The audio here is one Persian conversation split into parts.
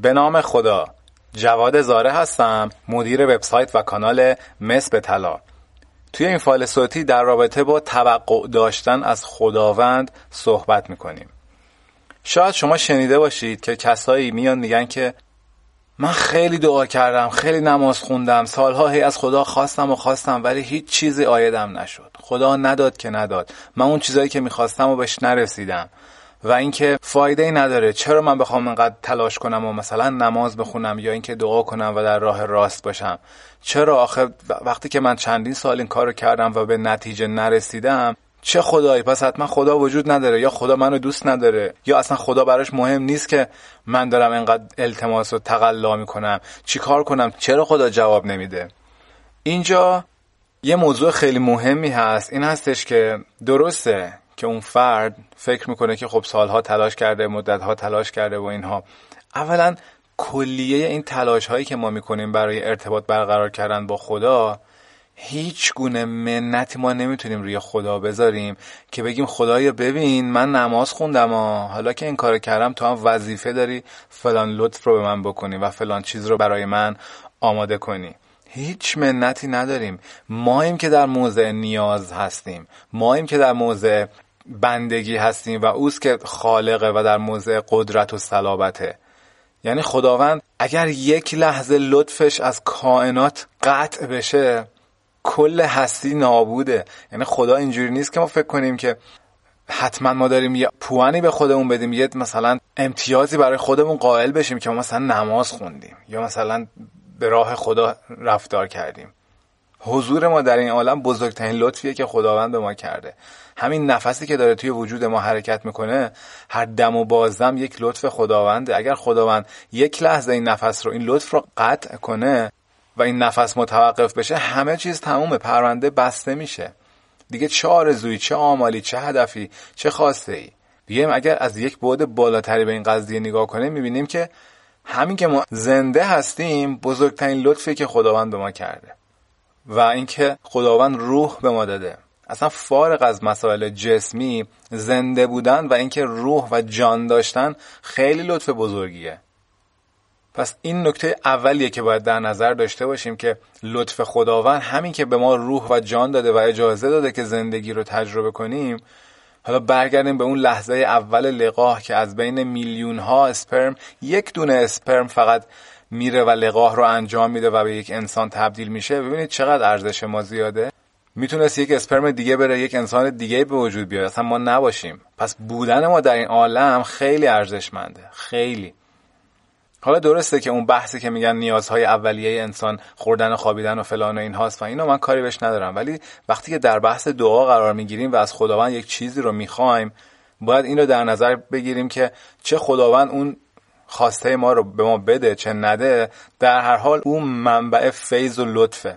به نام خدا، جواد زاره هستم، مدیر وبسایت و کانال مس به طلا. توی این فایل صوتی در رابطه با توقع داشتن از خداوند صحبت میکنیم. شاید شما شنیده باشید که کسایی میان میگن که من خیلی دعا کردم، خیلی نماز خوندم، سالها هی از خدا خواستم ولی هیچ چیزی عایدم نشد. خدا نداد که نداد. من اون چیزایی که میخواستم و بهش نرسیدم و اینکه فایده ای نداره. چرا من بخوام اینقدر تلاش کنم و مثلا نماز بخونم یا اینکه دعا کنم و در راه راست باشم؟ چرا آخه وقتی که من چندین سال این کارو کردم و به نتیجه نرسیدم، چه خدایی؟ پس حتما خدا وجود نداره، یا خدا منو دوست نداره، یا اصلا خدا براش مهم نیست که من دارم اینقدر التماس و تقلا میکنم. چی کار کنم؟ چرا خدا جواب نمیده؟ اینجا یه موضوع خیلی مهمی هست. این هستش که درسته که اون فرد فکر میکنه که خب سالها تلاش کرده، مدتها تلاش کرده و اینها. اولا کلیه این تلاش هایی که ما میکنیم برای ارتباط برقرار کردن با خدا، هیچ گونه منتی ما نمیتونیم روی خدا بذاریم که بگیم خدایا ببین من نماز خوندم حالا که این کار کردم تو هم وظیفه داری فلان لطف رو به من بکنی و فلان چیز رو برای من آماده کنی. هیچ منتی نداریم. ماییم که در موضع نیاز هستیم، ماییم که در موضع بندگی هستیم و اوست که خالقه و در موضع قدرت و صلابته. یعنی خداوند اگر یک لحظه لطفش از کائنات قطع بشه، کل هستی نابوده. یعنی خدا اینجوری نیست که ما فکر کنیم که حتما ما داریم یه پوانی به خودمون بدیم، یه مثلا امتیازی برای خودمون قائل بشیم که ما مثلا نماز خوندیم یا مثلا به راه خدا رفتار کردیم. حضور ما در این عالم بزرگترین لطفیه که خداوند به ما کرده. همین نفسی که داره توی وجود ما حرکت میکنه، هر دم و بازدم یک لطف خداونده. اگر خداوند یک لحظه این نفس رو، این لطف رو قطع کنه و این نفس متوقف بشه، همه چیز تمومه، پرونده بسته میشه. دیگه چه آرزویی، چه آمالی، چه هدفی، چه خواسته ای. بیایم اگر از یک بعد بالاتری به این قضیه نگاه کنیم، میبینیم که همین که ما زنده هستیم بزرگترین لطفی که خداوند به ما کرده و اینکه خداوند روح به ما داده. اصلا فارغ از مسائل جسمی، زنده بودن و اینکه روح و جان داشتن خیلی لطف بزرگیه. پس این نکته اولیه که باید در نظر داشته باشیم که لطف خداوند همین که به ما روح و جان داده و اجازه داده که زندگی رو تجربه کنیم. حالا برگردیم به اون لحظه اول لقاح که از بین میلیون ها اسپرم یک دونه اسپرم فقط میره و لقاح رو انجام میده و به یک انسان تبدیل میشه. ببینید چقدر ارزش ما زیاده. میتونست یک اسپرم دیگه بره، یک انسان دیگه به وجود بیاد، اصلا ما نباشیم. پس بودن ما در این عالم خیلی ارزشمنده، خیلی. حالا درسته که اون بحثی که میگن نیازهای اولیه انسان خوردن و خوابیدن و فلان و این هاست و اینو من کاری بهش ندارم، ولی وقتی که در بحث دعا قرار میگیریم و از خداوند یک چیزی رو میخوایم، باید این رو در نظر بگیریم که چه خداوند اون خواسته ما رو به ما بده چه نده، در هر حال اون منبع فیض و لطفه.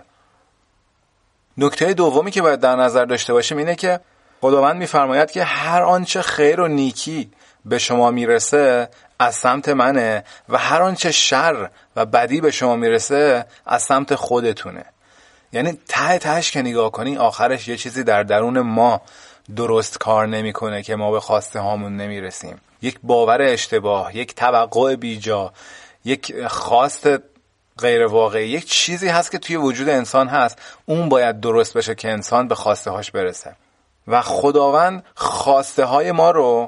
نکته دومی که باید در نظر داشته باشیم اینه که خداوند میفرماید که هر آنچه خیر و نیکی به شما میرسه از سمت منه و هر آنچه شر و بدی به شما میرسه از سمت خودتونه. یعنی تهش که نگاه کنی آخرش یه چیزی در درون ما درست کار نمیکنه که ما به خواسته هامون نمیرسیم. یک باور اشتباه، یک توقع بیجا، یک خواست غیر واقعی، یک چیزی هست که توی وجود انسان هست. اون باید درست بشه که انسان به خواسته هاش برسه و خداوند خواسته های ما رو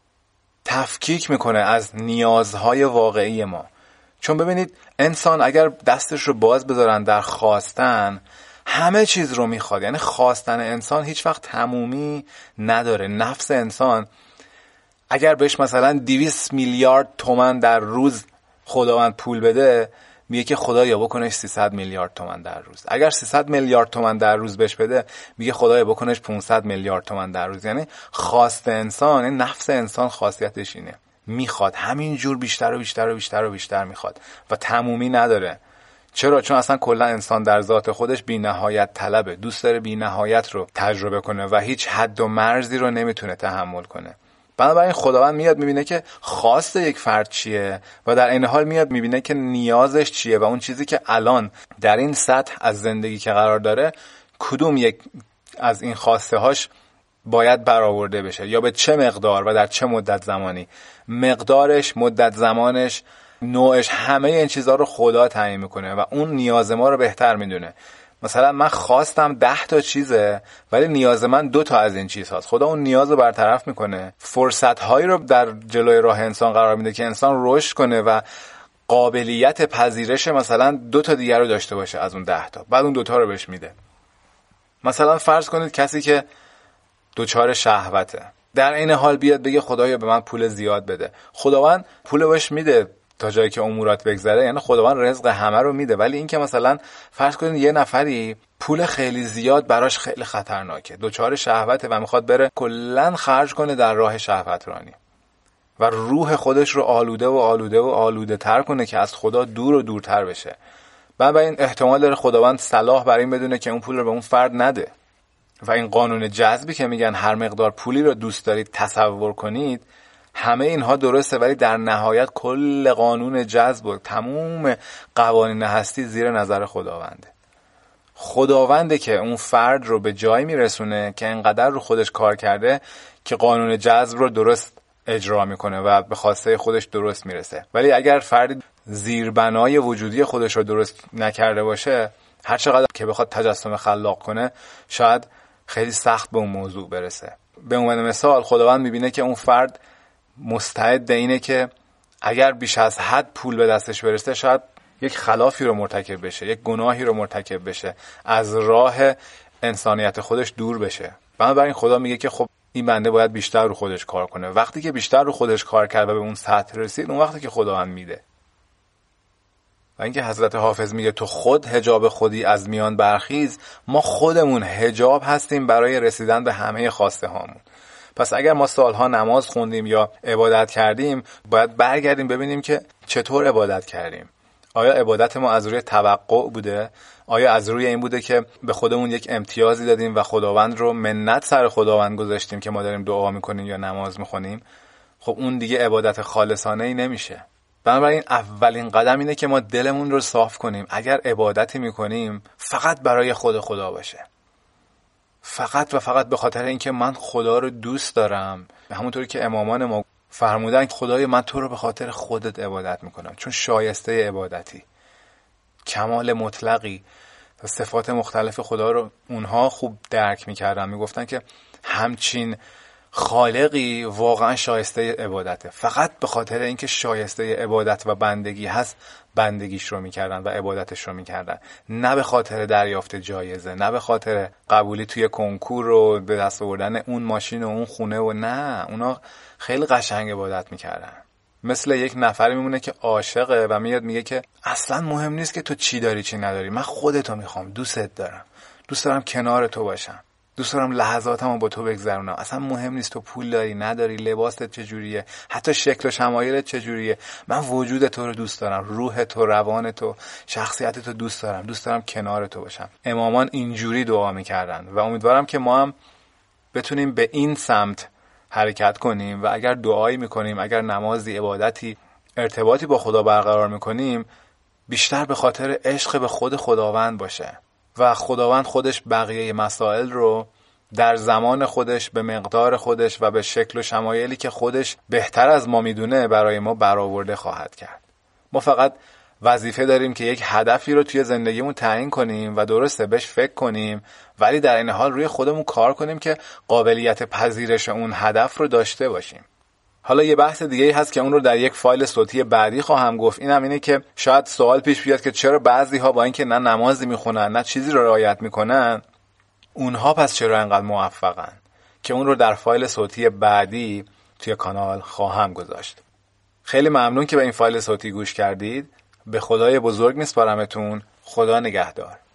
تفکیک میکنه از نیازهای واقعی ما. چون ببینید انسان اگر دستش رو باز بذارن در خواستن، همه چیز رو میخواد. یعنی خواستن انسان هیچ وقت تمومی نداره. نفس انسان اگر بهش مثلا 200 میلیارد تومان در روز خداوند پول بده، میگه که خدایا بکنش 300 میلیارد تومان در روز. اگر 300 میلیارد تومان در روز بهش بده، میگه خدایا بکنش 500 میلیارد تومان در روز. یعنی خواست انسان، یعنی نفس انسان خاصیتش اینه، میخواد همین جور بیشتر و بیشتر و بیشتر و بیشتر میخواد و تمومی نداره. چرا؟ چون اصلا کلا انسان در ذات خودش بی نهایت طلبه، دوست داره بی نهایت رو تجربه کنه و هیچ حد و مرزی رو نمیتونه تحمل کنه. بنابراین خداوند میاد میبینه که خواست یک فرد چیه و در این حال میاد میبینه که نیازش چیه و اون چیزی که الان در این سطح از زندگی که قرار داره کدوم یک از این خواسته هاش باید برآورده بشه یا به چه مقدار و در چه مدت زمانی. مقدارش، مدت زمانش نوعش، همه این چیزها رو خدا تعیین میکنه و اون نیاز ما رو بهتر میدونه. مثلا من خواستم 10 تا چیزه ولی نیاز من 2 تا از این چیز هاست. خدا اون نیاز رو برطرف میکنه، فرصت هایی رو در جلوی راه انسان قرار میده که انسان رشد کنه و قابلیت پذیرش مثلا 2 تا دیگر رو داشته باشه از اون 10 تا، بعد اون 2 تا رو بهش میده. مثلا فرض کنید کسی که دچار شهوته، در این حال بیاد بگه خدایا به من پول زیاد بده. خداوند پول بهش میده تا جایی که امورات بگذره، یعنی خداوند رزق همه رو میده. ولی این که مثلا فرض کنید یه نفری پول خیلی زیاد براش خیلی خطرناکه، دچار شهوته و میخواد بره کلن خرج کنه در راه شهوت رانی و روح خودش رو آلوده تر کنه که از خدا دور و دورتر بشه. بنابراین احتمال داره خداوند صلاح برای این بدونه که اون پول رو به اون فرد نده. و این قانون جذبی که میگن هر مقدار پولی رو دوست دارید تصور کنید، همه اینها درسته، ولی در نهایت کل قانون جذب و تموم قوانین هستی زیر نظر خداونده که اون فرد رو به جایی میرسونه که انقدر رو خودش کار کرده که قانون جذب رو درست اجرا میکنه و به خواسته خودش درست میرسه. ولی اگر فردی زیربنای وجودی خودش رو درست نکرده باشه، هر چقدر که بخواد تجسم خلاق کنه شاید خیلی سخت به اون موضوع برسه. به عنوان مثال خداوند میبینه که اون فرد مستعد اینه که اگر بیش از حد پول به دستش برسه شاید یک خلافی رو مرتکب بشه، یک گناهی رو مرتکب بشه، از راه انسانیت خودش دور بشه. بنابراین خدا میگه که خب این بنده باید بیشتر رو خودش کار کنه. وقتی که بیشتر رو خودش کار کرد و به اون سطح رسید، اون وقتی که خداوند میده. و اینکه حضرت حافظ میگه تو خود حجاب خودی از میان برخیز، ما خودمون حجاب هستیم برای رسیدن به همه خواسته هامون. پس اگر ما سالها نماز خوندیم یا عبادت کردیم، باید برگردیم ببینیم که چطور عبادت کردیم. آیا عبادت ما از روی توقع بوده؟ آیا از روی این بوده که به خودمون یک امتیازی دادیم و خداوند رو منت سر خداوند گذاشتیم که ما داریم دعا میکنیم یا نماز میخونیم؟ خب اون دیگه عبادت خالصانه ای نمیشه. بنابراین اولین قدم اینه که ما دلمون رو صاف کنیم. اگر عبادتی میکنیم فقط برای خدا باشه، فقط و فقط به خاطر اینکه من خدا رو دوست دارم. همونطوری که امامان ما فرمودن خدای من تو رو به خاطر خودت عبادت میکنم، چون شایسته عبادتی، کمال مطلقی، صفات مختلف خدا رو اونها خوب درک میکردن. میگفتن که همچین خالقی واقعا شایسته عبادته. فقط به خاطر اینکه شایسته عبادت و بندگی هست بندگیش رو میکردن و عبادتش رو میکردن، نه به خاطر دریافت جایزه، نه به خاطر قبولی توی کنکور رو به دست آوردن اون ماشین و اون خونه و نه. اونا خیلی قشنگ عبادت میکردن. مثل یک نفری میمونه که عاشقه و میاد میگه که اصلا مهم نیست که تو چی داری چی نداری، من خودتو میخوام، دوستت دارم، دوست دارم کنار تو باشم، دوست دارم لحظاتمو با تو بگذرونم. اصلا مهم نیست تو پول داری نداری، لباست چجوریه، حتی شکل و شمایلت چجوریه، من وجود تو رو دوست دارم، روح تو، روان تو، شخصیت تو دوست دارم، دوست دارم کنار تو باشم. امامان اینجوری دعا میکردن و امیدوارم که ما هم بتونیم به این سمت حرکت کنیم و اگر دعایی میکنیم، اگر نمازی، عبادتی، ارتباطی با خدا برقرار میکنیم، بیشتر به خاطر عشق به خود خداوند باشه و خداوند خودش بقیه مسائل رو در زمان خودش، به مقدار خودش و به شکل و شمایلی که خودش بهتر از ما میدونه برای ما برآورده خواهد کرد. ما فقط وظیفه داریم که یک هدفی رو توی زندگیمون تعیین کنیم و درسته بهش فکر کنیم، ولی در این حال روی خودمون کار کنیم که قابلیت پذیرش اون هدف رو داشته باشیم. حالا یه بحث دیگه هست که اون رو در یک فایل صوتی بعدی خواهم گفت. اینم اینه که شاید سوال پیش بیاد که چرا بعضی‌ها با اینکه نه نمازی میخونن نه چیزی رو رعایت میکنن، اونها پس چرا انقدر موفقن؟ که اون رو در فایل صوتی بعدی توی کانال خواهم گذاشت. خیلی ممنون که به این فایل صوتی گوش کردید. به خدای بزرگ میسپارمتون. خدا نگهدار.